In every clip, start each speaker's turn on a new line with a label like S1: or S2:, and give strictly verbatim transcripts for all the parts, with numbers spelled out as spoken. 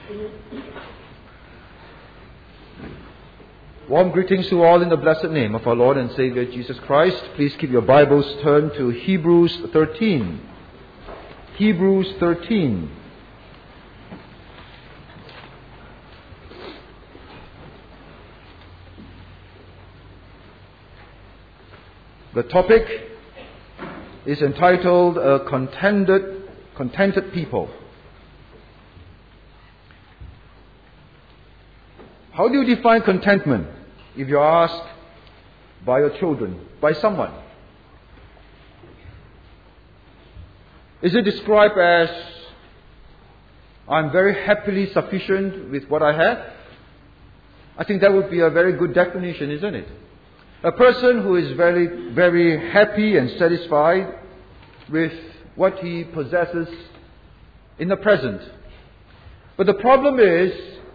S1: Warm greetings to all in the blessed name of our Lord and Savior Jesus Christ. Please keep your Bibles turned to Hebrews thirteen. Hebrews thirteen. The topic is entitled A Contented, Contented People. How do you define contentment if you're asked by your children, by someone? Is it described as, I'm very happily sufficient with what I have? I think that would be a very good definition, isn't it? A person who is very, very happy and satisfied with what he possesses in the present. But the problem is,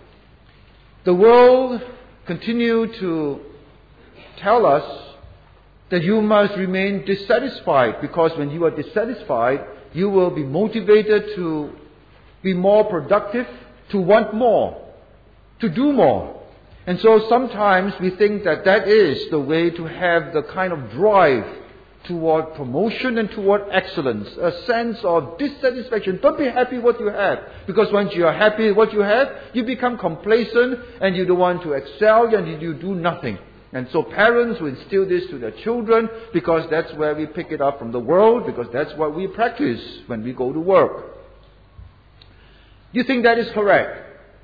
S1: the world continues to tell us that you must remain dissatisfied, because when you are dissatisfied, you will be motivated to be more productive, to want more, to do more. And so sometimes we think that that is the way to have the kind of drive toward promotion and toward excellence, a sense of dissatisfaction. Don't be happy what you have, because once you are happy with what you have, you become complacent and you don't want to excel and you do nothing. And so parents will instill this to their children, because that's where we pick it up from the world, because that's what we practice when we go to work. You think that is correct?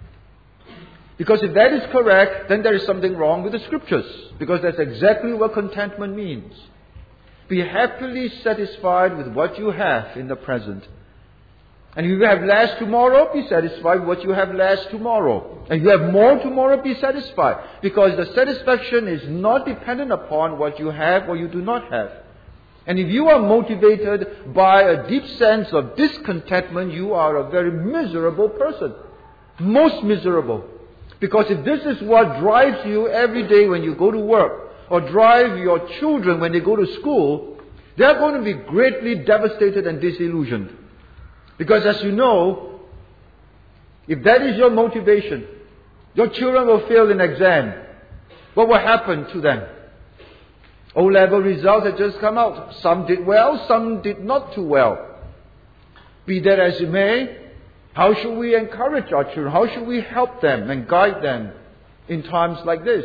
S1: Because if that is correct, then there is something wrong with the Scriptures, because that's exactly what contentment means. Be happily satisfied with what you have in the present. And if you have less tomorrow, be satisfied with what you have less tomorrow. And if you have more tomorrow, be satisfied. Because the satisfaction is not dependent upon what you have or you do not have. And if you are motivated by a deep sense of discontentment, you are a very miserable person. Most miserable. Because if this is what drives you every day when you go to work, or drive your children when they go to school, they are going to be greatly devastated and disillusioned. Because as you know, if that is your motivation, your children will fail in exam. What will happen to them? O-level results have just come out. Some did well, some did not too well. Be that as it may, how should we encourage our children? How should we help them and guide them in times like this?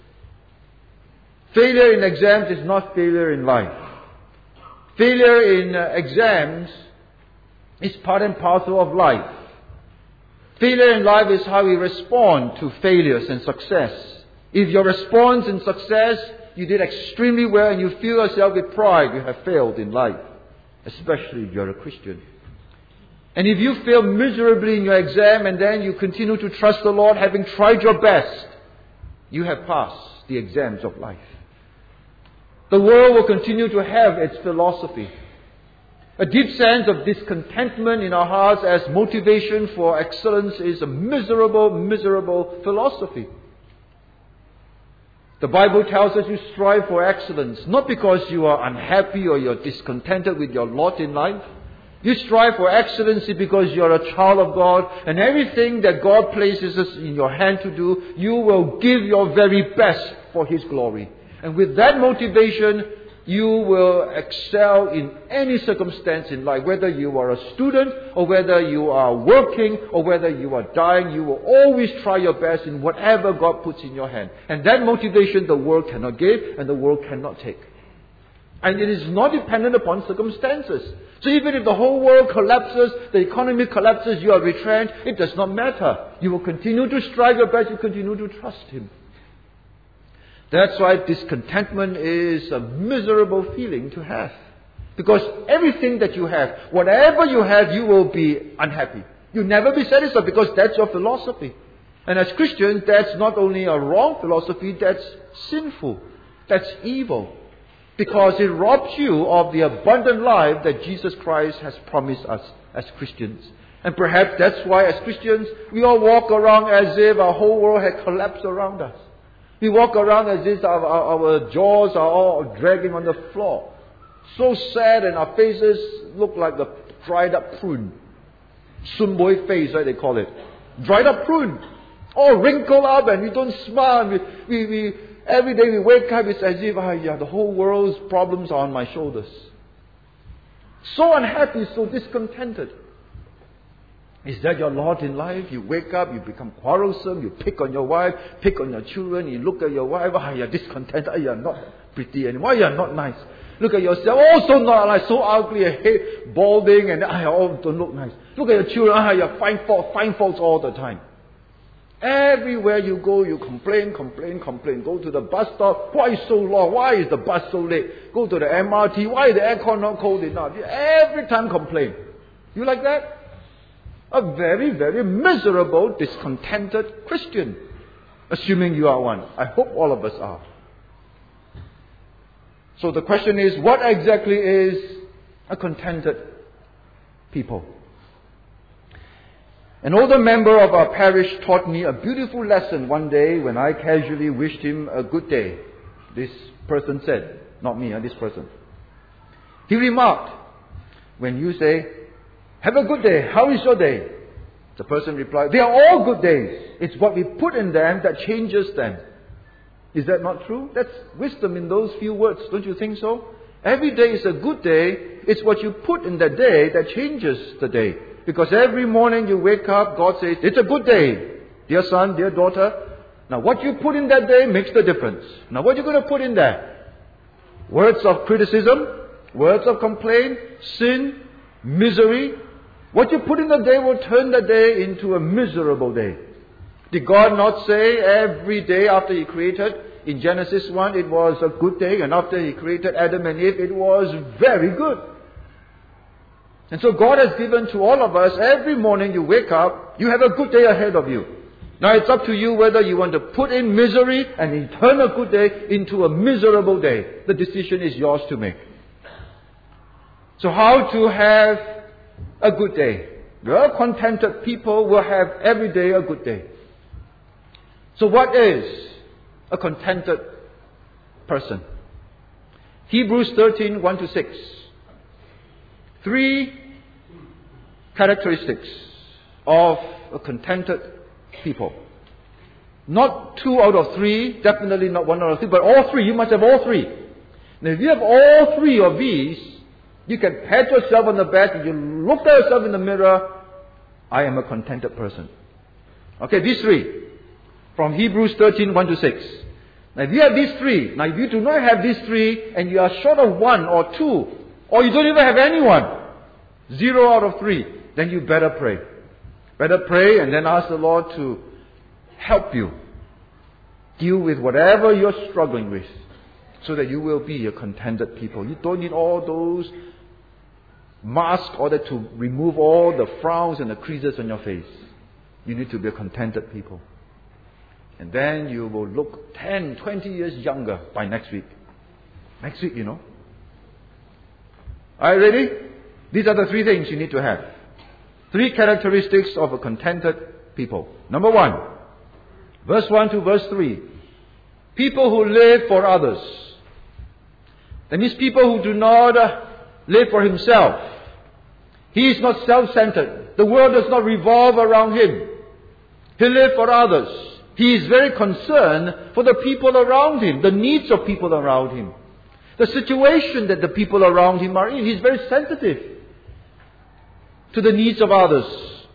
S1: Failure in exams is not failure in life. Failure in uh, exams is part and parcel of life. Failure in life is how we respond to failures and success. If your response in success, you did extremely well and you feel yourself with pride, you have failed in life. Especially if you're a Christian. And if you fail miserably in your exam and then you continue to trust the Lord, having tried your best, you have passed the exams of life. The world will continue to have its philosophy. A deep sense of discontentment in our hearts as motivation for excellence is a miserable, miserable philosophy. The Bible tells us you strive for excellence, not because you are unhappy or you're discontented with your lot in life. You strive for excellency because you are a child of God, and everything that God places us in your hand to do, you will give your very best for His glory. And with that motivation, you will excel in any circumstance in life. Whether you are a student, or whether you are working, or whether you are dying, you will always try your best in whatever God puts in your hand. And that motivation the world cannot give, and the world cannot take. And it is not dependent upon circumstances. So even if the whole world collapses, the economy collapses, you are retrenched, it does not matter. You will continue to strive your best, you continue to trust Him. That's why discontentment is a miserable feeling to have. Because everything that you have, whatever you have, you will be unhappy. You'll never be satisfied because that's your philosophy. And as Christians, that's not only a wrong philosophy, that's sinful. That's evil. Because it robs you of the abundant life that Jesus Christ has promised us as Christians. And perhaps that's why as Christians, we all walk around as if our whole world had collapsed around us. We walk around as if our, our, our jaws are all dragging on the floor. So sad, and our faces look like a dried up prune. Sun boy face, right, they call it. dried up prune, all wrinkled up, and we don't smile. We, we, we, every day we wake up, it's as if, ah, yeah, the whole world's problems are on my shoulders. So unhappy, so discontented. Is that your lot in life? You wake up, you become quarrelsome, you pick on your wife, pick on your children, you look at your wife, ah, you're discontented, ah, you're not pretty anymore, you're not nice. Look at yourself, oh, so not nice, so ugly, I hate balding, and ah, oh, don't look nice. Look at your children, ah, you find fault, find faults all the time. Everywhere you go, you complain, complain, complain. Go to the bus stop, why is so long? Why is the bus so late? Go to the M R T, why is the aircon not cold enough? You every time complain. You like that? A very, very miserable, discontented Christian. Assuming you are one. I hope all of us are. So the question is, what exactly is a contented people? An older member of our parish taught me a beautiful lesson one day when I casually wished him a good day. This person said, not me, this person. He remarked, when you say, have a good day, how is your day? The person replied, they are all good days. It's what we put in them that changes them. Is that not true? That's wisdom in those few words, don't you think so? Every day is a good day. It's what you put in that day that changes the day. Because every morning you wake up, God says, it's a good day. Dear son, dear daughter. Now what you put in that day makes the difference. Now what are you going to put in there? Words of criticism, words of complaint, sin, misery. What you put in the day will turn the day into a miserable day. Did God not say every day after He created? In Genesis one, it was a good day. And after He created Adam and Eve, it was very good. And so God has given to all of us, every morning you wake up, you have a good day ahead of you. Now it's up to you whether you want to put in misery and turn a good day into a miserable day. The decision is yours to make. So how to have a good day? Well, contented people will have every day a good day. So what is a contented person? Hebrews thirteen, one to six. Three characteristics of a contented people. Not two out of three, definitely not one out of three, but all three. You must have all three. Now if you have all three of these, you can pat yourself on the back and you look at yourself in the mirror, I am a contented person. Okay, these three. From Hebrews thirteen, one to six. Now if you have these three, now if you do not have these three and you are short of one or two, or you don't even have anyone, zero out of three, then you better pray. Better pray and then ask the Lord to help you deal with whatever you're struggling with so that you will be a contented people. You don't need all those masks in order to remove all the frowns and the creases on your face. You need to be a contented people. And then you will look ten, twenty years younger by next week. Next week, you know. Are you ready? These are the three things you need to have. Three characteristics of a contented people. Number one, verse one to verse three. People who live for others. That means people who do not uh, live for himself. He is not self-centered. The world does not revolve around him. He lives for others. He is very concerned for the people around him, the needs of people around him. The situation that the people around him are in. He's very sensitive to the needs of others.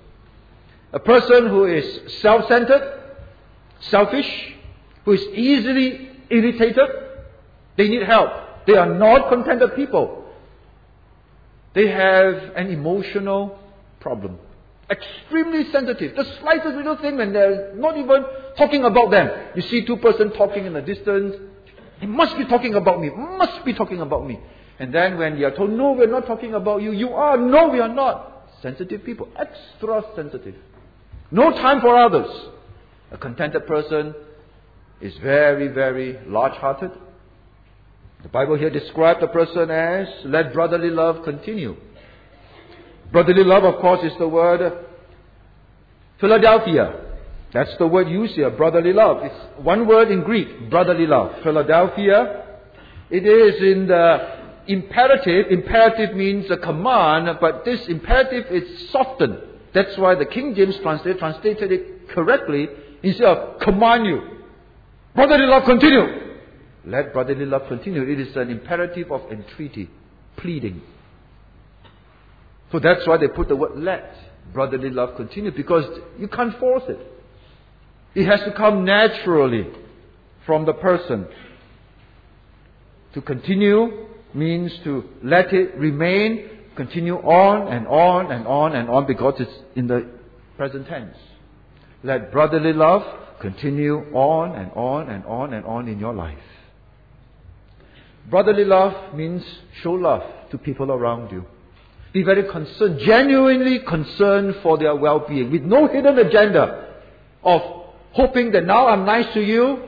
S1: A person who is self-centered, selfish, who is easily irritated, they need help. They are not contented people. They have an emotional problem. Extremely sensitive. The slightest little thing and they're not even talking about them. You see two persons talking in the distance. He must be talking about me. Must be talking about me. And then when you are told, no, we're not talking about you. You are. No, we are not. Sensitive people. Extra sensitive. No time for others. A contented person is very, very large-hearted. The Bible here describes the person as, let brotherly love continue. Brotherly love, of course, is the word Philadelphia. That's the word used here, brotherly love. It's one word in Greek, brotherly love. Philadelphia. It is in the imperative. Imperative means a command, but this imperative is softened. That's why the King James translated, translated it correctly instead of command you. Brotherly love continue. Let brotherly love continue. It is an imperative of entreaty, pleading. So that's why they put the word let brotherly love continue, because you can't force it. It has to come naturally from the person. To continue means to let it remain, continue on and on and on and on, because it's in the present tense. Let brotherly love continue on and on and on and on in your life. Brotherly love means show love to people around you. Be very concerned, genuinely concerned for their well-being, with no hidden agenda of hoping that now I'm nice to you,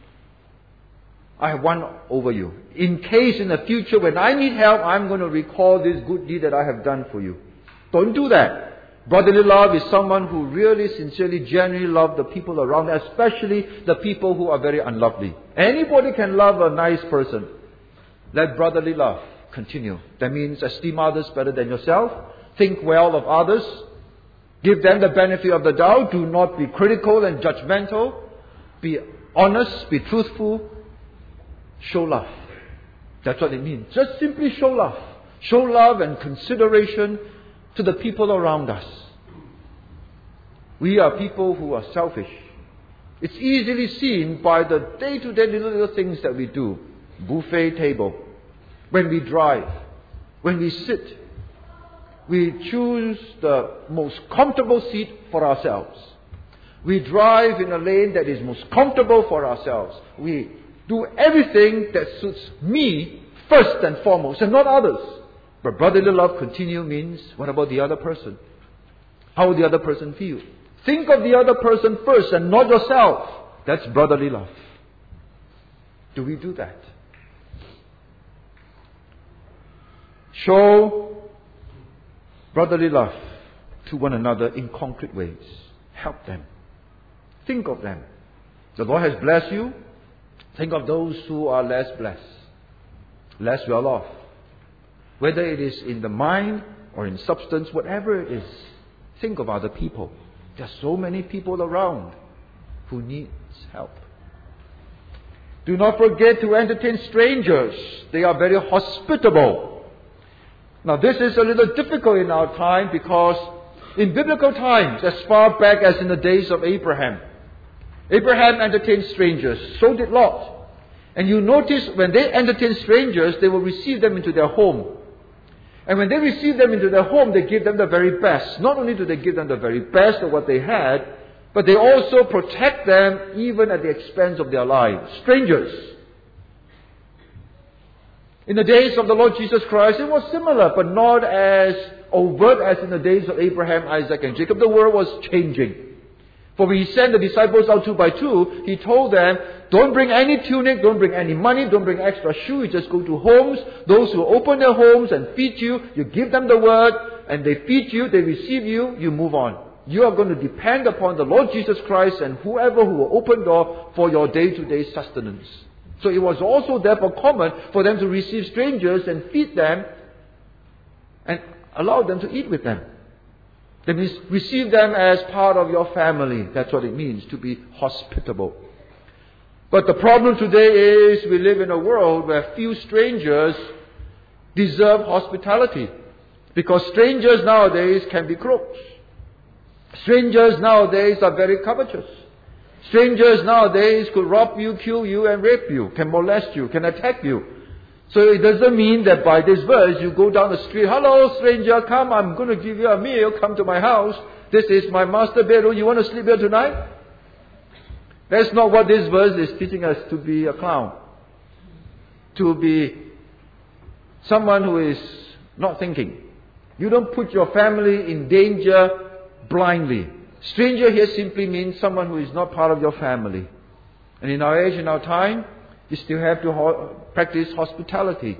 S1: I have won over you. In case in the future when I need help, I'm going to recall this good deed that I have done for you. Don't do that. Brotherly love is someone who really, sincerely, genuinely loves the people around, especially the people who are very unlovely. Anybody can love a nice person. Let brotherly love continue. That means esteem others better than yourself. Think well of others. Give them the benefit of the doubt. Do not be critical and judgmental. Be honest. Be truthful. Show love. That's what it means. Just simply show love. Show love and consideration to the people around us. We are people who are selfish. It's easily seen by the day-to-day little, little things that we do. Buffet table. When we drive. When we sit. We choose the most comfortable seat for ourselves. We drive in a lane that is most comfortable for ourselves. We do everything that suits me first and foremost, and not others. But brotherly love continue means, what about the other person? How will the other person feel? Think of the other person first and not yourself. That's brotherly love. Do we do that? Show brotherly love to one another in concrete ways. Help them. Think of them. The Lord has blessed you. Think of those who are less blessed, less well off. Whether it is in the mind or in substance, whatever it is, think of other people. There are so many people around who needs help. Do not forget to entertain strangers. They are very hospitable. Now this is a little difficult in our time, because in biblical times, as far back as in the days of Abraham, Abraham entertained strangers. So did Lot. And you notice when they entertain strangers, they will receive them into their home. And when they receive them into their home, they give them the very best. Not only do they give them the very best of what they had, but they also protect them even at the expense of their lives. Strangers. In the days of the Lord Jesus Christ, it was similar, but not as overt as in the days of Abraham, Isaac, and Jacob. The world was changing. For when He sent the disciples out two by two, He told them, don't bring any tunic, don't bring any money, don't bring extra shoe. You just go to homes. Those who open their homes and feed you, you give them the word, and they feed you, they receive you, you move on. You are going to depend upon the Lord Jesus Christ and whoever who will open door for your day-to-day sustenance. So it was also therefore common for them to receive strangers and feed them and allow them to eat with them. That means receive them as part of your family. That's what it means to be hospitable. But the problem today is we live in a world where few strangers deserve hospitality. Because strangers nowadays can be crooks. Strangers nowadays are very covetous. Strangers nowadays could rob you, kill you, and rape you, can molest you, can attack you. So it doesn't mean that by this verse you go down the street, hello stranger, come, I'm going to give you a meal, come to my house. This is my master bedroom, you want to sleep here tonight? That's not what this verse is teaching us, to be a clown. To be someone who is not thinking. You don't put your family in danger blindly. Stranger here simply means someone who is not part of your family. And in our age, in our time, you still have to ho- practice hospitality.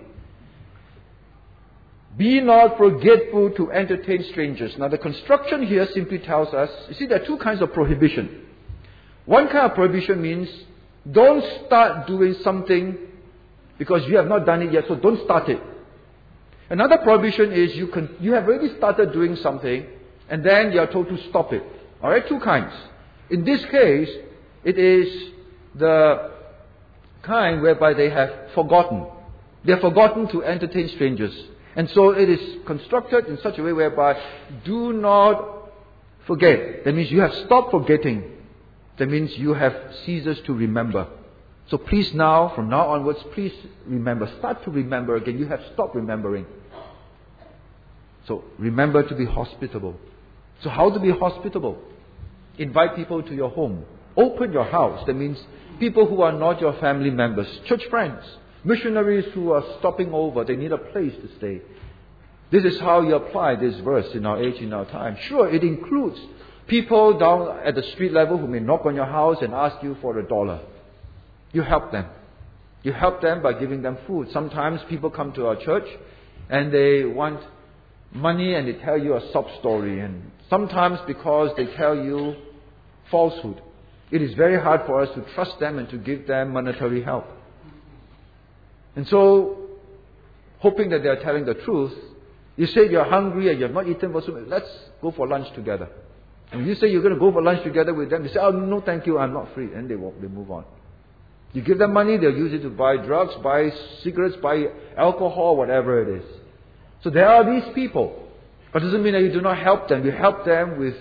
S1: Be not forgetful to entertain strangers. Now the construction here simply tells us, you see, there are two kinds of prohibition. One kind of prohibition means don't start doing something because you have not done it yet, so don't start it. Another prohibition is you can, you have already started doing something And then you are told to stop it. Alright, two kinds. In this case, it is the kind whereby they have forgotten. They have forgotten to entertain strangers. And so it is constructed in such a way whereby do not forget. That means you have stopped forgetting. That means you have ceased to remember. So please now, from now onwards, please remember. Start to remember again. You have stopped remembering. So remember to be hospitable. So how to be hospitable? Invite people to your home. Open your house. That means people who are not your family members, church friends, missionaries who are stopping over. They need a place to stay. This is how you apply this verse in our age, in our time. Sure, it includes people down at the street level who may knock on your house and ask you for a dollar. You help them. You help them by giving them food. Sometimes people come to our church and they want money and they tell you a sob story. And sometimes because they tell you falsehood, it is very hard for us to trust them and to give them monetary help. And so, hoping that they are telling the truth, you say you're hungry and you have not eaten for so long. Let's go for lunch together. And you say you're going to go for lunch together with them. They say, oh, no, thank you, I'm not free. And they walk, they move on. You give them money, they'll use it to buy drugs, buy cigarettes, buy alcohol, whatever it is. So there are these people. But it doesn't mean that you do not help them. You help them with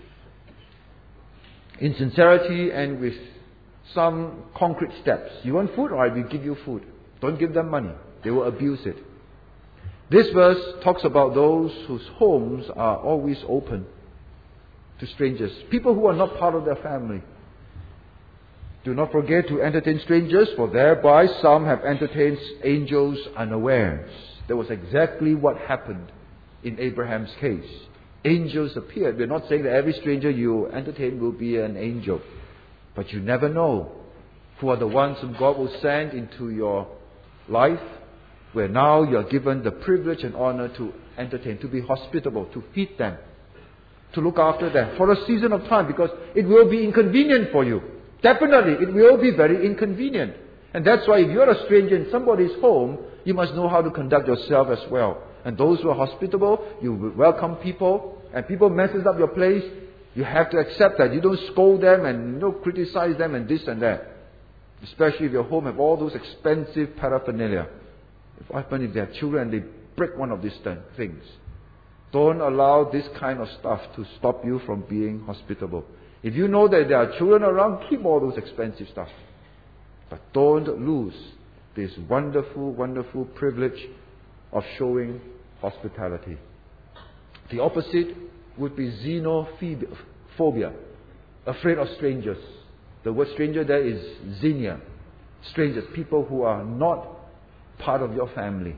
S1: in sincerity and with some concrete steps. You want food? All right, we give you food. Don't give them money. They will abuse it. This verse talks about those whose homes are always open to strangers. People who are not part of their family. Do not forget to entertain strangers, for thereby some have entertained angels unawares. That was exactly what happened in Abraham's case. Angels appeared. We're not saying that every stranger you entertain will be an angel. But you never know who are the ones whom God will send into your life, where now you are given the privilege and honor to entertain, to be hospitable, to feed them, to look after them for a season of time, because it will be inconvenient for you. Definitely, it will be very inconvenient. And that's why if you're a stranger in somebody's home, you must know how to conduct yourself as well. And those who are hospitable, you welcome people, and people messes up your place, you have to accept that. You don't scold them and you don't criticize them and this and that. Especially if your home have all those expensive paraphernalia. What happens if they have children and they break one of these things? Don't allow this kind of stuff to stop you from being hospitable. If you know that there are children around, keep all those expensive stuff. But don't lose this wonderful, wonderful privilege of showing hospitality. The opposite would be xenophobia, afraid of strangers. The word stranger there is xenia. Strangers, people who are not part of your family.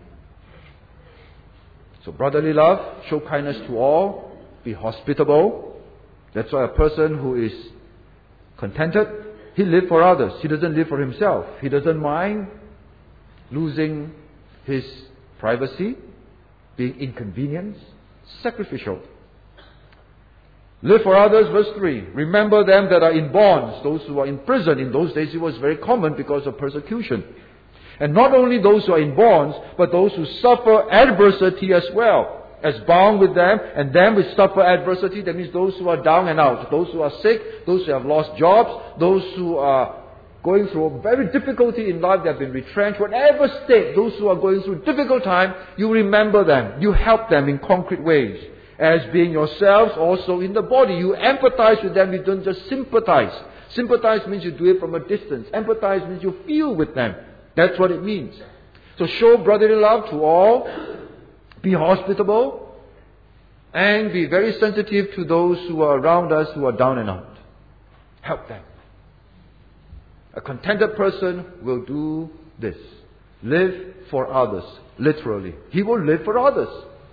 S1: So brotherly love, show kindness to all, be hospitable. That's why a person who is contented, he lives for others. He doesn't live for himself. He doesn't mind losing his privacy, being inconvenienced, sacrificial. Live for others, verse three. Remember them that are in bonds, those who are in prison. In those days it was very common because of persecution. And not only those who are in bonds, but those who suffer adversity as well, as bound with them, and them which suffer adversity. That means those who are down and out, those who are sick, those who have lost jobs, those who are going through a very difficulty in life, they have been retrenched, whatever state, those who are going through a difficult time, you remember them, you help them in concrete ways. As being yourselves also in the body. You empathize with them, you don't just sympathize. Sympathize means you do it from a distance. Empathize means you feel with them. That's what it means. So show brotherly love to all. Be hospitable. And be very sensitive to those who are around us who are down and out. Help them. A contented person will do this. Live for others. Literally. He will live for others.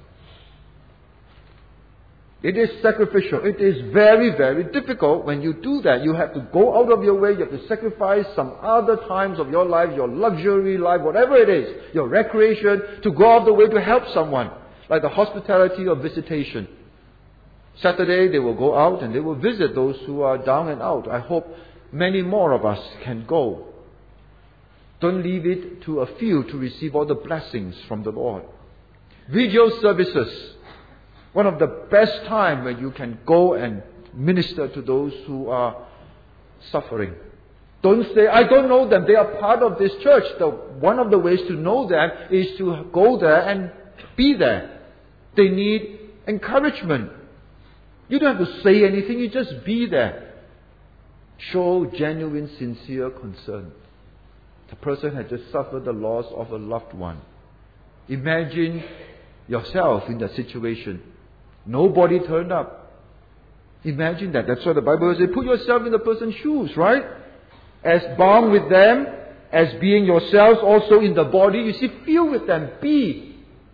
S1: It is sacrificial. It is very, very difficult when you do that. You have to go out of your way. You have to sacrifice some other times of your life, your luxury life, whatever it is, your recreation, to go out of the way to help someone. Like the hospitality or visitation. Saturday they will go out and they will visit those who are down and out. I hope many more of us can go. Don't leave it to a few to receive all the blessings from the Lord. Video services. One of the best times when you can go and minister to those who are suffering. Don't say, I don't know them, they are part of this church. The, one of the ways to know them is to go there and be there. They need encouragement. You don't have to say anything, you just be there. Show genuine, sincere concern. The person has just suffered the loss of a loved one. Imagine yourself in that situation. Nobody turned up. Imagine that. That's what the Bible says. Put yourself in the person's shoes, right? As bound with them, as being yourselves also in the body. You see, feel with them. Be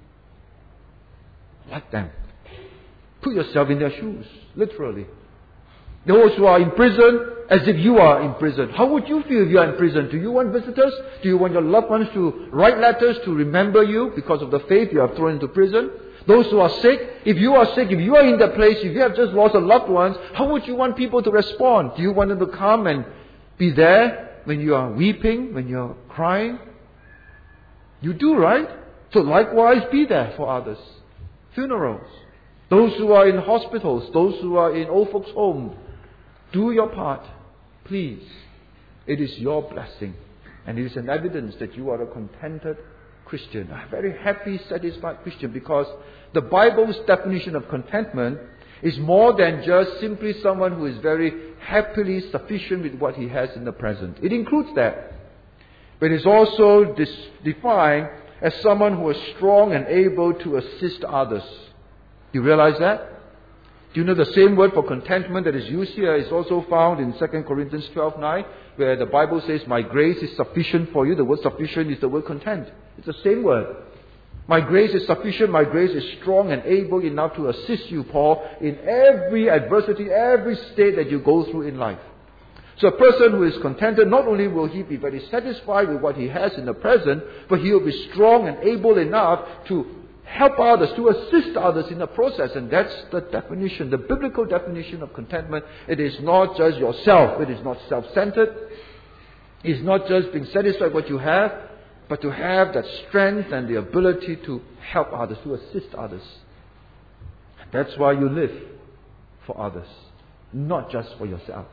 S1: like them. Put yourself in their shoes, literally. Those who are in prison, as if you are in prison. How would you feel if you are in prison? Do you want visitors? Do you want your loved ones to write letters to remember you because of the faith you have thrown into prison? Those who are sick, if you are sick, if you are in that place, if you have just lost a loved one, how would you want people to respond? Do you want them to come and be there when you are weeping, when you are crying? You do, right? So likewise, be there for others. Funerals. Those who are in hospitals, those who are in old folks' home, do your part, please. It is your blessing. And it is an evidence that you are a contented Christian, a very happy, satisfied Christian, because the Bible's definition of contentment is more than just simply someone who is very happily sufficient with what he has in the present. It includes that. But it is also dis- defined as someone who is strong and able to assist others. Do you realize that? Do you know the same word for contentment that is used here is also found in Second Corinthians twelve nine, where the Bible says, my grace is sufficient for you. The word sufficient is the word content. It's the same word. My grace is sufficient. My grace is strong and able enough to assist you, Paul, in every adversity, every state that you go through in life. So a person who is contented, not only will he be very satisfied with what he has in the present, but he will be strong and able enough to help others, to assist others in the process. And that's the definition, the biblical definition of contentment. It is not just yourself. It is not self-centered. It's not just being satisfied with what you have, but to have that strength and the ability to help others, to assist others. That's why you live for others, not just for yourself.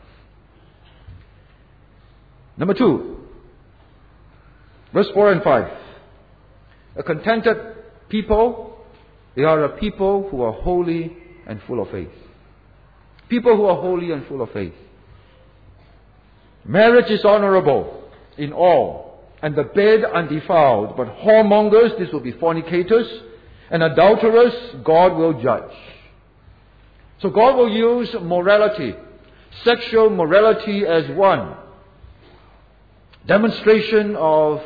S1: Number two, verse four and five. A contented people, they are a people who are holy and full of faith. People who are holy and full of faith. Marriage is honorable in all, and the bed undefiled, but whoremongers, this will be fornicators, and adulterers, God will judge. So God will use morality, sexual morality as one demonstration of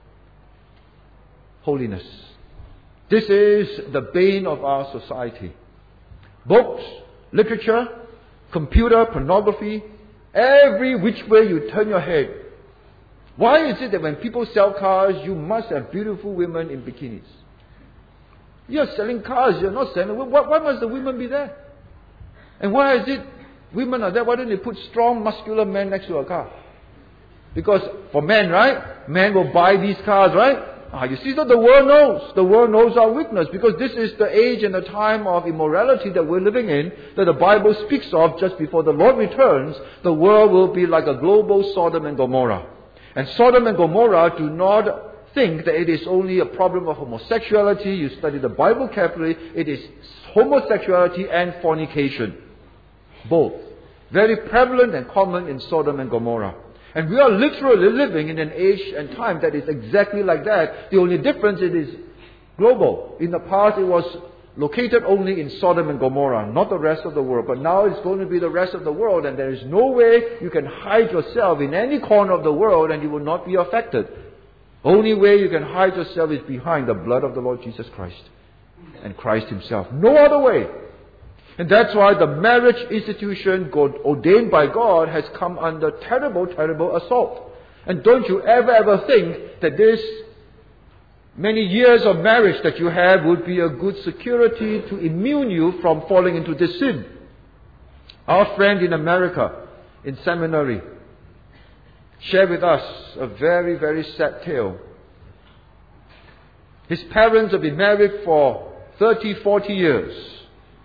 S1: holiness. This is the bane of our society. Books, literature, computer, pornography, every which way you turn your head. Why is it that when people sell cars, you must have beautiful women in bikinis? You're selling cars, you're not selling. Why, why must the women be there? And why is it women are there? Why don't they put strong, muscular men next to a car? Because for men, right? Men will buy these cars, right? Ah, you see that the world knows. The world knows our weakness, because this is the age and the time of immorality that we're living in, that the Bible speaks of just before the Lord returns. The world will be like a global Sodom and Gomorrah. And Sodom and Gomorrah do not think that it is only a problem of homosexuality. You study the Bible carefully. It is homosexuality and fornication. Both. Very prevalent and common in Sodom and Gomorrah. And we are literally living in an age and time that is exactly like that. The only difference it is global. In the past it was located only in Sodom and Gomorrah, not the rest of the world. But now it's going to be the rest of the world, and there is no way you can hide yourself in any corner of the world and you will not be affected. Only way you can hide yourself is behind the blood of the Lord Jesus Christ and Christ Himself. No other way. And that's why the marriage institution God, ordained by God has come under terrible, terrible assault. And don't you ever, ever think that this many years of marriage that you have would be a good security to immune you from falling into this sin. Our friend in America, in seminary, shared with us a very, very sad tale. His parents have been married for thirty, forty years.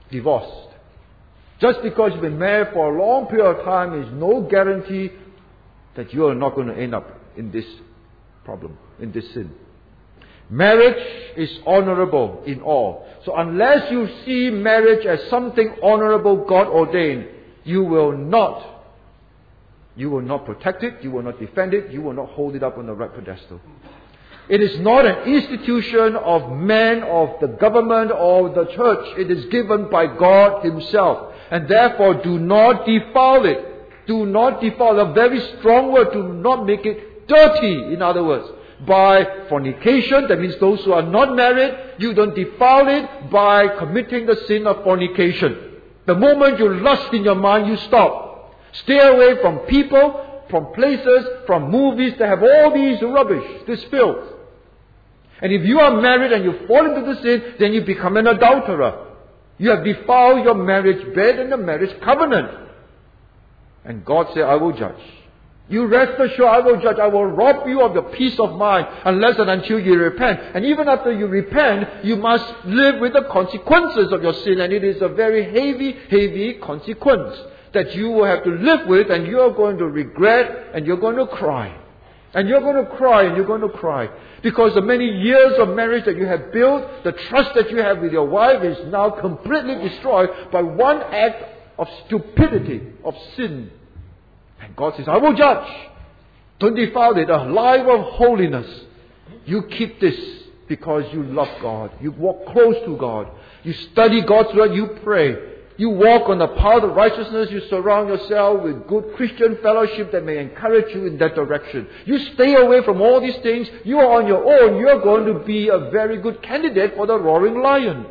S1: divorced. Just because you've been married for a long period of time is no guarantee that you are not going to end up in this problem, in this sin. Marriage is honorable in all. So unless you see marriage as something honorable, God ordained, you will not, you will not protect it, you will not defend it, you will not hold it up on the right pedestal. It is not an institution of man, of the government, or the church. It is given by God Himself. And therefore, do not defile it. Do not defile. A very strong word. Do not make it dirty, in other words. By fornication, that means those who are not married, you don't defile it by committing the sin of fornication. The moment you lust in your mind, you stop. Stay away from people, from places, from movies that have all these rubbish, this filth. And if you are married and you fall into the sin, then you become an adulterer. You have defiled your marriage bed and the marriage covenant. And God said, I will judge. You rest assured, I will judge. I will rob you of your peace of mind unless and until you repent. And even after you repent, you must live with the consequences of your sin. And it is a very heavy, heavy consequence that you will have to live with, and you are going to regret, and you're going to cry. And you're going to cry, and you're going to cry. Because the many years of marriage that you have built, the trust that you have with your wife is now completely destroyed by one act of stupidity, of sin. And God says, I will judge. Don't defile it. A life of holiness. You keep this because you love God. You walk close to God. You study God's word. You pray. You walk on the path of righteousness. You surround yourself with good Christian fellowship that may encourage you in that direction. You stay away from all these things. You are on your own. You are going to be a very good candidate for the roaring lion.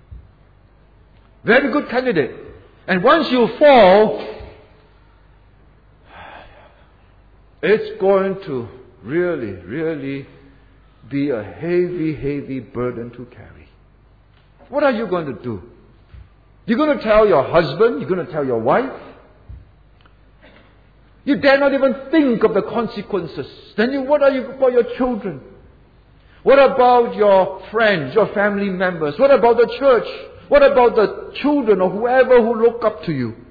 S1: Very good candidate. And once you fall, it's going to really, really be a heavy, heavy burden to carry. What are you going to do? You're going to tell your husband, you're going to tell your wife. You dare not even think of the consequences. Then you, what are you about your children? What about your friends, your family members? What about the church? What about the children or whoever who look up to you?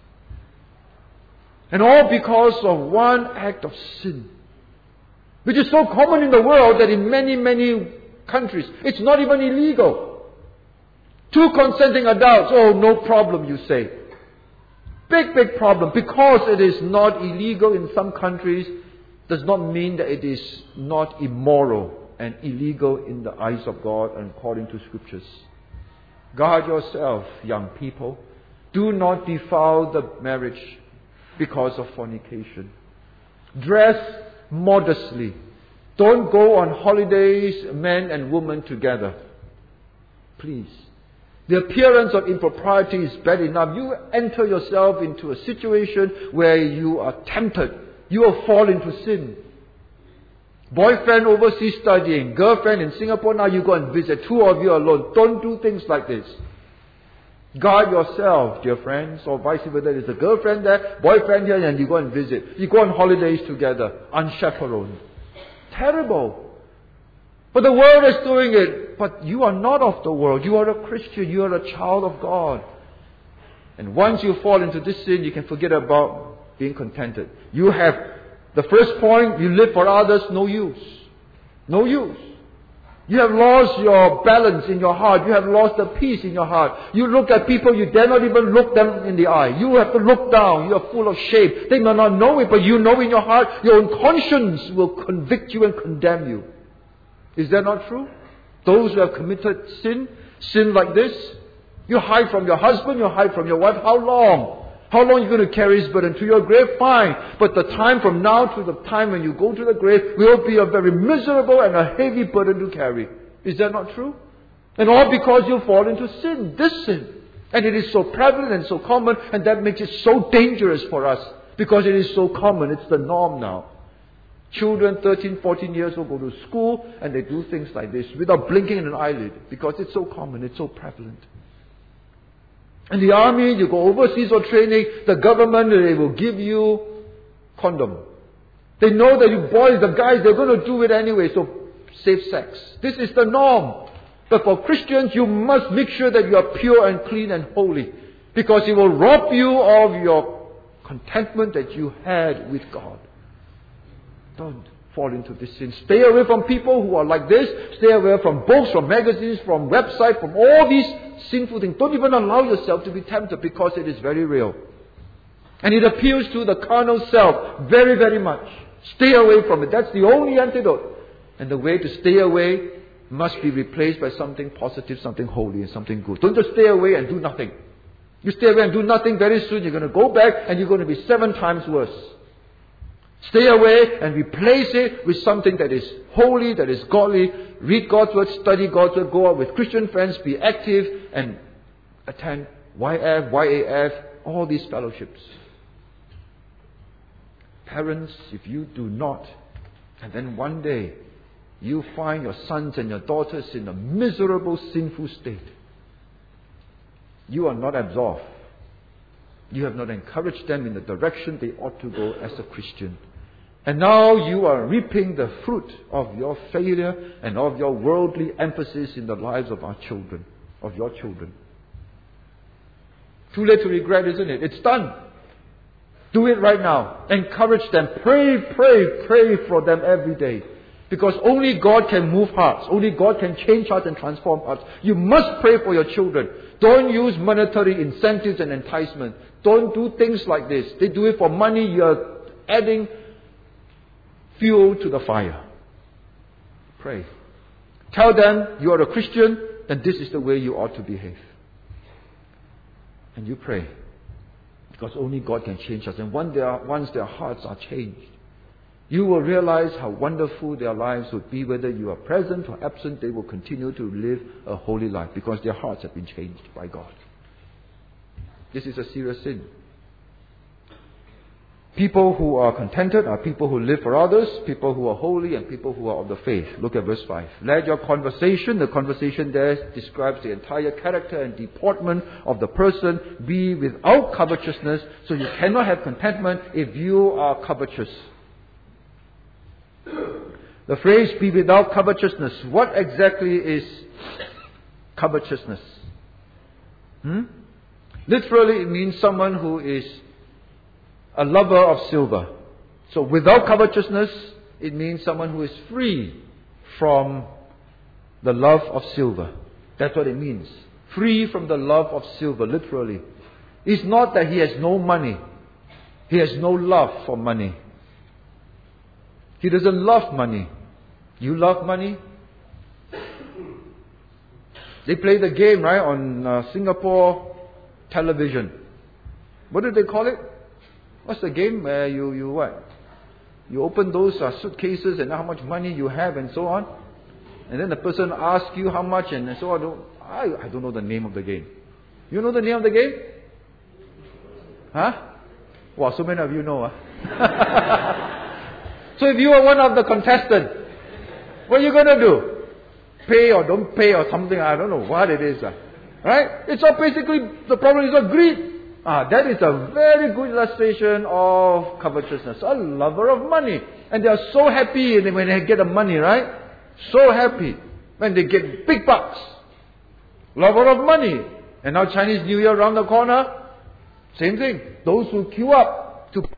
S1: And all because of one act of sin, which is so common in the world that in many, many countries, it's not even illegal. Two consenting adults, oh, no problem, you say. Big, big problem. Because it is not illegal in some countries, does not mean that it is not immoral and illegal in the eyes of God and according to Scriptures. Guard yourself, young people. Do not defile the marriage because of fornication. Dress modestly. Don't go on holidays, men and women together. Please. The appearance of impropriety is bad enough. You enter yourself into a situation where you are tempted. You will fall into sin. Boyfriend overseas studying, girlfriend in Singapore, now you go and visit, two of you alone. Don't do things like this. Guard yourself, dear friends, or vice versa. There's a girlfriend there, boyfriend here, and you go and visit. You go on holidays together, unchaperoned. Terrible. But the world is doing it. But you are not of the world. You are a Christian. You are a child of God. And once you fall into this sin, you can forget about being contented. You have the first point, you live for others, no use. No use. You have lost your balance in your heart. You have lost the peace in your heart. You look at people, you dare not even look them in the eye. You have to look down. You are full of shame. They may not know it, but you know in your heart, your own conscience will convict you and condemn you. Is that not true? Those who have committed sin, sin like this, you hide from your husband, you hide from your wife. How long? How long are you going to carry his burden? To your grave? Fine. But the time from now to the time when you go to the grave will be a very miserable and a heavy burden to carry. Is that not true? And all because you fall into sin, this sin. And it is so prevalent and so common, and that makes it so dangerous for us. Because it is so common. It's the norm now. Children, thirteen, fourteen years old, go to school and they do things like this without blinking an eyelid because it's so common, it's so prevalent. In the army, you go overseas for training, the government, they will give you condom. They know that you boys, the guys, they're going to do it anyway, so safe sex. This is the norm. But for Christians, you must make sure that you are pure and clean and holy, because it will rob you of your contentment that you had with God. Don't fall into this sin. Stay away from people who are like this. Stay away from books, from magazines, from websites, from all these sinful things. Don't even allow yourself to be tempted, because it is very real. And it appeals to the carnal self very, very much. Stay away from it. That's the only antidote. And the way to stay away must be replaced by something positive, something holy, and something good. Don't just stay away and do nothing. You stay away and do nothing, very soon you're going to go back and you're going to be seven times worse. Stay away and replace it with something that is holy, that is godly. Read God's Word, study God's Word, go out with Christian friends, be active, and attend Y F, Y A F, all these fellowships. Parents, if you do not, and then one day you find your sons and your daughters in a miserable, sinful state, you are not absolved. You have not encouraged them in the direction they ought to go as a Christian. And now you are reaping the fruit of your failure and of your worldly emphasis in the lives of our children, of your children. Too late to regret, isn't it? It's done. Do it right now. Encourage them. Pray, pray, pray for them every day. Because only God can move hearts. Only God can change hearts and transform hearts. You must pray for your children. Don't use monetary incentives and enticement. Don't do things like this. They do it for money. You're adding fuel to the fire. Pray. Tell them you are a Christian and this is the way you ought to behave. And you pray. Because only God can change us. And once their, once their hearts are changed, you will realize how wonderful their lives would be. Whether you are present or absent, they will continue to live a holy life because their hearts have been changed by God. This is a serious sin. People who are contented are people who live for others, people who are holy, and people who are of the faith. Look at verse five. Let your conversation, the conversation there describes the entire character and deportment of the person, be without covetousness. So you cannot have contentment if you are covetous. The phrase, be without covetousness. What exactly is covetousness? Hmm? Literally, it means someone who is a lover of silver. So without covetousness, it means someone who is free from the love of silver. That's what it means. Free from the love of silver, literally. It's not that he has no money. He has no love for money. He doesn't love money. You love money? They play the game, right, on uh, Singapore television. What do they call it? What's the game where you, you what? You open those uh, suitcases and how much money you have and so on. And then the person asks you how much and so on. I, I don't know the name of the game. You know the name of the game? Huh? Wow, so many of you know. Huh? So if you are one of the contestants, what are you going to do? Pay or don't pay or something? I don't know what it is. Uh, right? It's all basically, the problem is all greed. Ah, that is a very good illustration of covetousness. A lover of money. And they are so happy when they get the money, right? So happy when they get big bucks. Lover of money. And now Chinese New Year around the corner. Same thing. Those who queue up to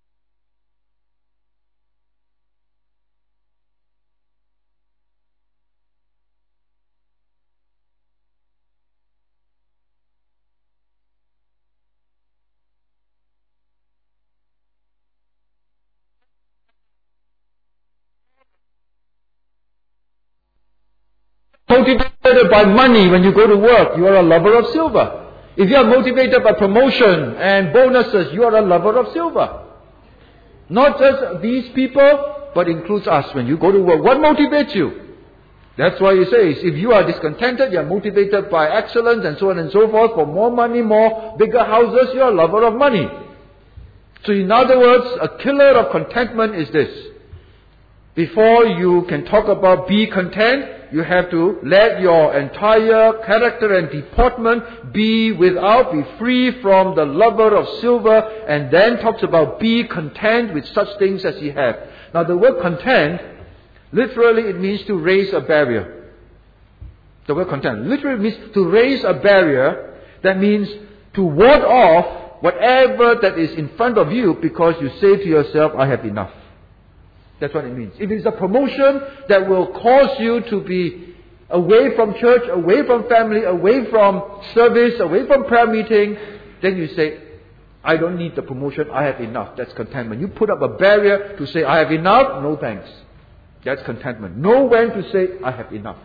S1: motivated by money when you go to work, you are a lover of silver. If you are motivated by promotion and bonuses, you are a lover of silver. Not just these people, but includes us. When you go to work, what motivates you? That's why he says, if you are discontented, you are motivated by excellence and so on and so forth, for more money, more bigger houses, you are a lover of money. So in other words, a killer of contentment is this. Before you can talk about be content, you have to let your entire character and deportment be without, be free from the lover of silver, and then talks about be content with such things as ye have. Now the word content, literally it means to raise a barrier. The word contentment literally means to raise a barrier. That means to ward off whatever that is in front of you because you say to yourself, I have enough. That's what it means. If it's a promotion that will cause you to be away from church, away from family, away from service, away from prayer meeting, then you say, I don't need the promotion, I have enough. That's contentment. You put up a barrier to say, I have enough, no thanks. That's contentment. Know when to say, I have enough.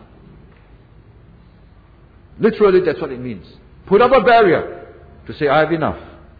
S1: Literally, that's what it means. Put up a barrier to say, I have enough.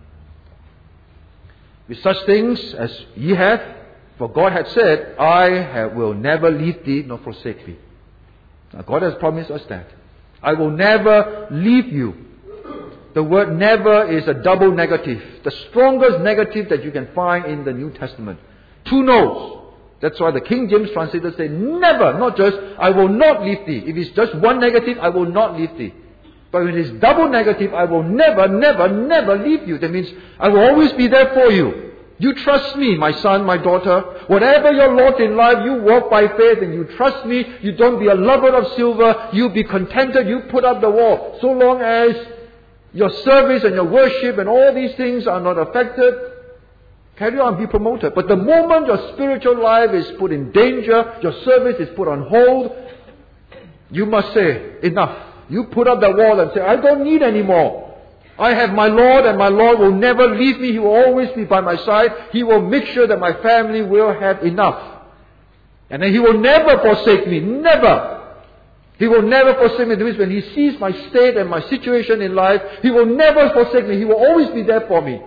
S1: With such things as ye have, for God had said, I have, will never leave thee nor forsake thee. Now, God has promised us that. I will never leave you. The word never is a double negative. The strongest negative that you can find in the New Testament. Two no's. That's why the King James translator say never, not just I will not leave thee. If it's just one negative, I will not leave thee. But when it's double negative, I will never, never, never leave you. That means I will always be there for you. You trust me, my son, my daughter. Whatever your lot in life, you walk by faith and you trust me. You don't be a lover of silver. You be contented. You put up the wall. So long as your service and your worship and all these things are not affected, carry on, be promoted. But the moment your spiritual life is put in danger, your service is put on hold, you must say, enough. You put up the wall and say, I don't need any more. I have my Lord and my Lord will never leave me. He will always be by my side. He will make sure that my family will have enough. And then He will never forsake me. Never. He will never forsake me. That means when He sees my state and my situation in life, He will never forsake me. He will always be there for me.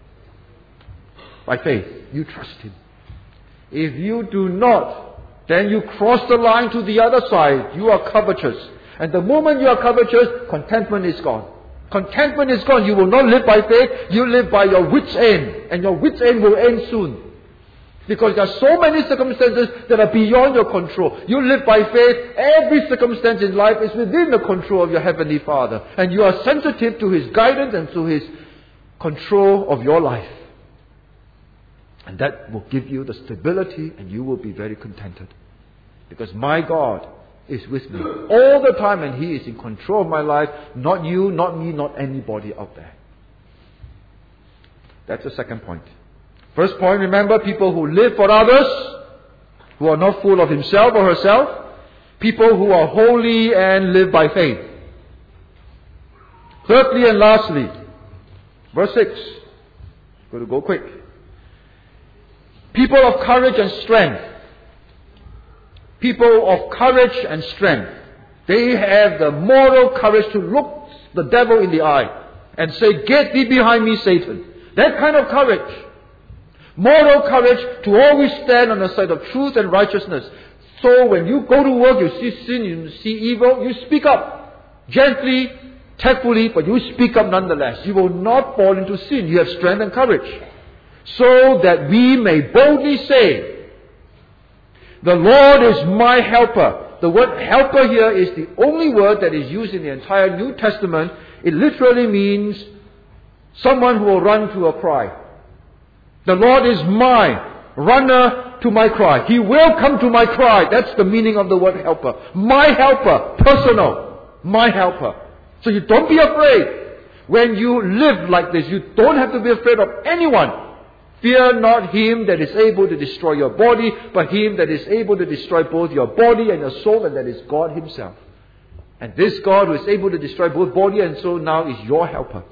S1: By faith, you trust Him. If you do not, then you cross the line to the other side. You are covetous. And the moment you are covetous, contentment is gone. Contentment is gone. You will not live by faith. You live by your wit's end. And your wit's end will end soon. Because there are so many circumstances that are beyond your control. You live by faith. Every circumstance in life is within the control of your Heavenly Father. And you are sensitive to His guidance and to His control of your life. And that will give you the stability and you will be very contented. Because my God is with me all the time and He is in control of my life. Not you, not me, not anybody out there. That's the second point. First point, remember, people who live for others, who are not full of himself or herself. People who are holy and live by faith. Thirdly and lastly, verse six. Going to go quick. People of courage and strength. People of courage and strength. They have the moral courage to look the devil in the eye and say, get thee behind me, Satan. That kind of courage. Moral courage to always stand on the side of truth and righteousness. So when you go to work, you see sin, you see evil, you speak up. Gently, tactfully, but you speak up nonetheless. You will not fall into sin. You have strength and courage. So that we may boldly say, the Lord is my helper. The word helper here is the only word that is used in the entire New Testament. It literally means someone who will run to a cry. The Lord is my runner to my cry. He will come to my cry. That's the meaning of the word helper. My helper. Personal. My helper. So you don't be afraid. When you live like this, you don't have to be afraid of anyone. Fear not him that is able to destroy your body, but him that is able to destroy both your body and your soul, and that is God Himself. And this God who is able to destroy both body and soul now is your helper.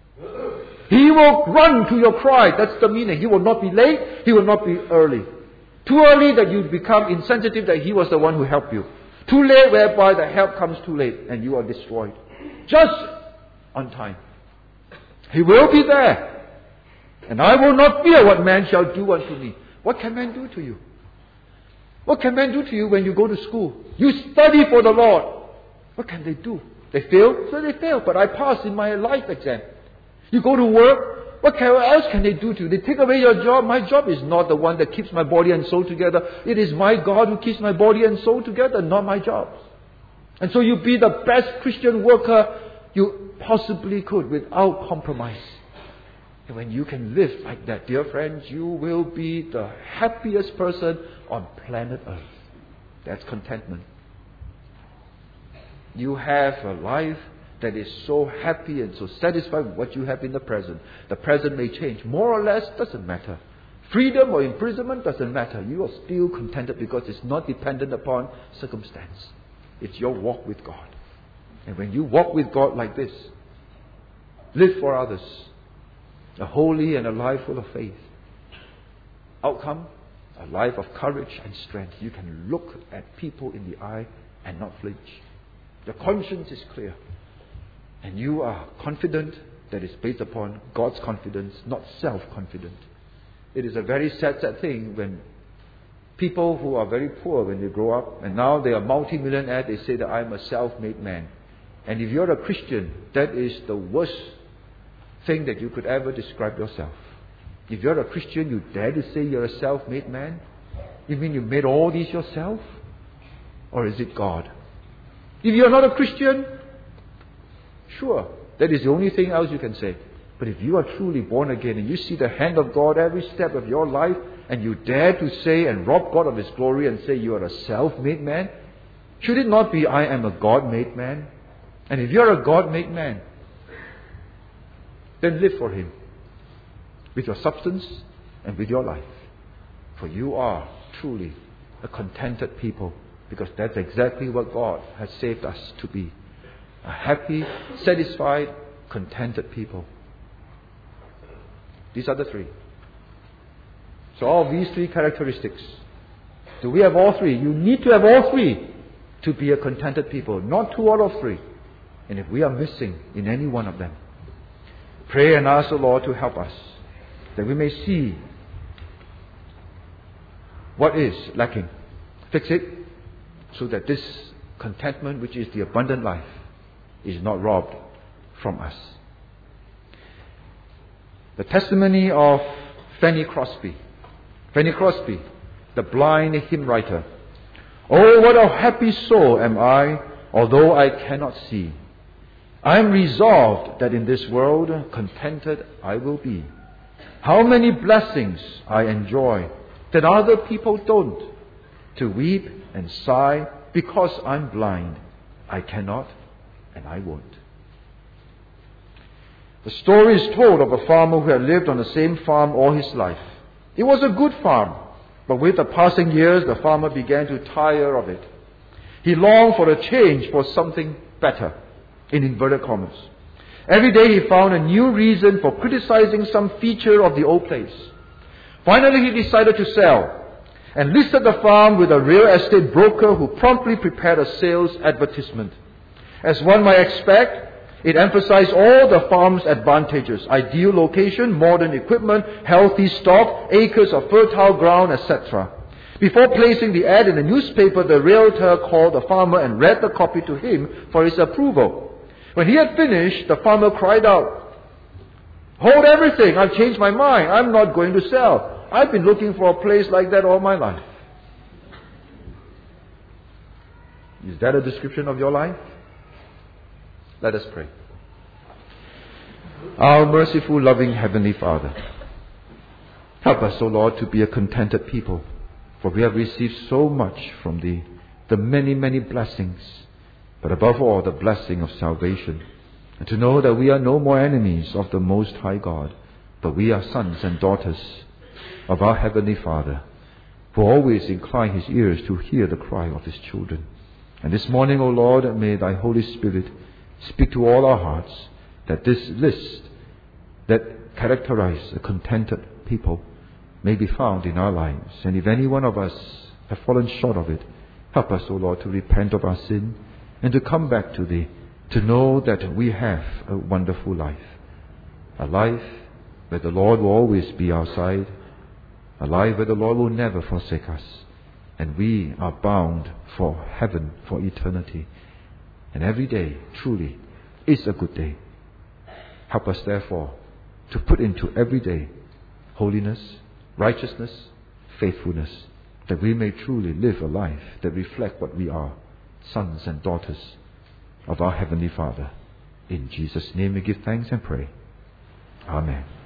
S1: He will run to your cry. That's the meaning. He will not be late. He will not be early. Too early that you become insensitive that He was the one who helped you. Too late whereby the help comes too late and you are destroyed. Just on time. He will be there. And I will not fear what man shall do unto me. What can man do to you? What can man do to you when you go to school? You study for the Lord. What can they do? They fail? So they fail. But I passed in my life exam. You go to work. What else can they do to you? They take away your job. My job is not the one that keeps my body and soul together. It is my God who keeps my body and soul together, not my job. And so you be the best Christian worker you possibly could without compromise. And when you can live like that, dear friends, you will be the happiest person on planet Earth. That's contentment. you have a life that is so happy and so satisfied with what you have in the present. The present may change. More or less, doesn't matter. Freedom or imprisonment doesn't matter. You are still contented because it's not dependent upon circumstance. It's your walk with God. And when you walk with God like this, live for others, a holy and a life full of faith. Outcome, a life of courage and strength. You can look at people in the eye and not flinch. Your conscience is clear. And you are confident that it's based upon God's confidence, not self-confident. It is a very sad, sad thing when people who are very poor when they grow up, and now they are multi-millionaire, they say that I'm a self-made man. And if you're a Christian, that is the worst thing that you could ever describe yourself. If you're a Christian, you dare to say you're a self-made man? You mean you made all these yourself? Or is it God? If you're not a Christian, sure, that is the only thing else you can say. But if you are truly born again and you see the hand of God every step of your life, and you dare to say and rob God of His glory and say you are a self-made man, should it not be I am a God-made man? And if you're a God-made man, then live for Him with your substance and with your life. For you are truly a contented people, because that's exactly what God has saved us to be. A happy, satisfied, contented people. These are the three. So all of these three characteristics. Do we have all three? You need to have all three to be a contented people, not two out of three. And if we are missing in any one of them, pray and ask the Lord to help us, that we may see what is lacking. Fix it so that this contentment, which is the abundant life, is not robbed from us. The testimony of Fanny Crosby. Fanny Crosby, the blind hymn writer. Oh, what a happy soul am I, although I cannot see. I am resolved that in this world contented I will be. How many blessings I enjoy that other people don't. To weep and sigh because I'm blind. I cannot and I won't. The story is told of a farmer who had lived on the same farm all his life. It was a good farm, but with the passing years, the farmer began to tire of it. He longed for a change, for something better, in inverted commas. Every day he found a new reason for criticizing some feature of the old place. Finally, he decided to sell and listed the farm with a real estate broker who promptly prepared a sales advertisement. As one might expect, it emphasized all the farm's advantages: ideal location, modern equipment, healthy stock, acres of fertile ground, et cetera. Before placing the ad in the newspaper, the realtor called the farmer and read the copy to him for his approval. When he had finished, the farmer cried out, "Hold everything! I've changed my mind. I'm not going to sell. I've been looking for a place like that all my life." Is that a description of your life? Let us pray. Our merciful, loving Heavenly Father, help us, O Lord, to be a contented people, for we have received so much from Thee, the many, many blessings, but above all the blessing of salvation, and to know that we are no more enemies of the Most High God, but we are sons and daughters of our Heavenly Father, who always incline His ears to hear the cry of His children. And this morning, O Lord, may Thy Holy Spirit speak to all our hearts, that this list that characterizes a contented people may be found in our lives. And if any one of us have fallen short of it, help us, O Lord, to repent of our sin and to come back to Thee, to know that we have a wonderful life. A life where the Lord will always be our side. A life where the Lord will never forsake us. And we are bound for heaven, for eternity. And every day, truly, is a good day. Help us, therefore, to put into every day holiness, righteousness, faithfulness, that we may truly live a life that reflects what we are, sons and daughters of our Heavenly Father. In Jesus' name we give thanks and pray. Amen.